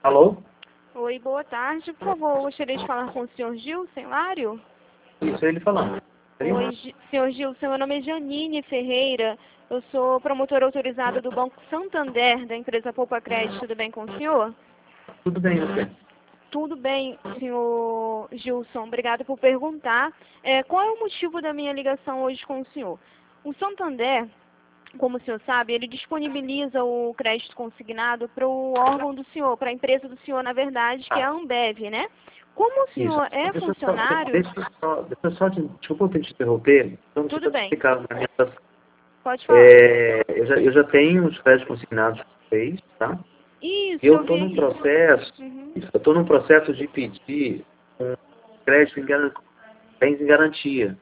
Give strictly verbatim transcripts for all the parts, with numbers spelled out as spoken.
Alô? Oi, boa tarde. Por favor, eu gostaria de falar com o senhor Gilson Lário. Isso, é ele falando. Oi, Gi- senhor Gilson, meu nome é Janine Ferreira. Eu sou promotora autorizada do Banco Santander, da empresa Poupa Crédito. Tudo bem com o senhor? Tudo bem, você? Tudo bem, senhor Gilson. Obrigada por perguntar. É, qual é o motivo da minha ligação hoje com o senhor? O Santander, como o senhor sabe, ele disponibiliza o crédito consignado para o órgão do senhor, para a empresa do senhor, na verdade, que é a Ambev, né? Como o Isso. senhor é Deixa eu só, funcionário... deixa eu só, deixa eu só te, desculpa eu ter te interromper. Então, deixa eu Tudo só te bem, explicar na minha situação. pode falar. É, eu, já, eu já tenho os créditos consignados com vocês, tá? Isso, E eu eu estou vi num aqui. processo, Uhum. eu estou num processo de pedir um crédito em garan- bens em garantia,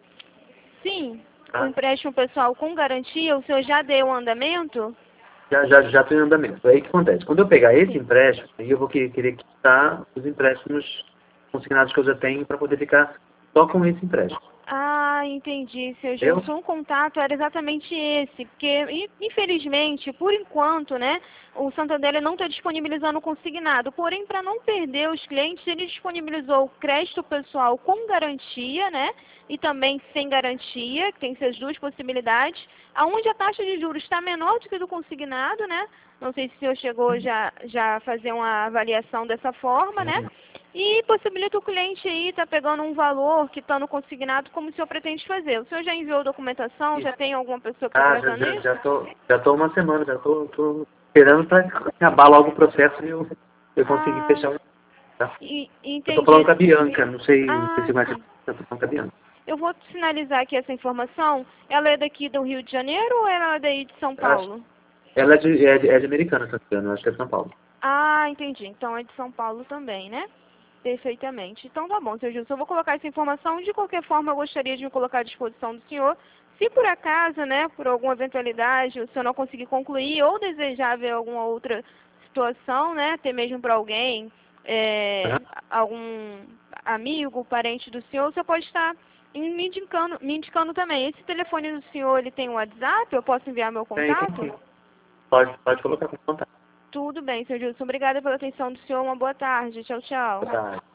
Sim, o tá? empréstimo pessoal com garantia, o senhor já deu um andamento? Já, já, já estou em andamento. Aí o que acontece? Quando eu pegar esse Sim. empréstimo, aí eu vou que- querer quitar os empréstimos consignados que eu já tenho para poder ficar só com esse empréstimo. Ah, entendi, seu Entendeu? Gilson. O contato era exatamente esse, porque, in- infelizmente, por enquanto, né, o Santander não está disponibilizando o consignado. Porém, para não perder os clientes, ele disponibilizou o crédito pessoal com garantia, né, e também sem garantia, que tem essas duas possibilidades, aonde a taxa de juros está menor do que do consignado, né? Não sei se o senhor chegou já, já a fazer uma avaliação dessa forma, né? E possibilita o cliente aí estar pegando um valor que está no consignado, como o senhor pretende fazer. O senhor já enviou documentação? Já tem alguma pessoa que está Ah, já, tratando já, isso? já tô, já tô uma semana, já tô, tô esperando para acabar logo o processo e eu, eu conseguir Ah, fechar um. Tá? e- Eu tô falando entendi. com a Bianca, não sei, não sei Ah, se vai ser, sim. eu tô falando com a Bianca. Eu vou finalizar aqui essa informação. Ela é daqui do Rio de Janeiro ou ela é daí de São Ela, Paulo? ela é, de, é, de, é de Americana, se não me engano, acho que é de São Paulo. Ah, entendi. Então é de São Paulo também, né? Perfeitamente. Então tá bom, seu Gilson. Eu vou colocar essa informação. De qualquer forma, eu gostaria de me colocar à disposição do senhor. Se por acaso, né, por alguma eventualidade, o senhor não conseguir concluir ou desejar ver alguma outra situação, né, até mesmo para alguém, é, Aham. algum amigo, parente do senhor, o senhor pode estar me indicando, me indicando também. Esse telefone do senhor, ele tem um WhatsApp? Eu posso enviar meu Tem, tem contato? sim. Pode, pode colocar com contato. Tudo bem, seu Gilson. Obrigada pela atenção do senhor. Uma boa tarde. Tchau, tchau. Tá.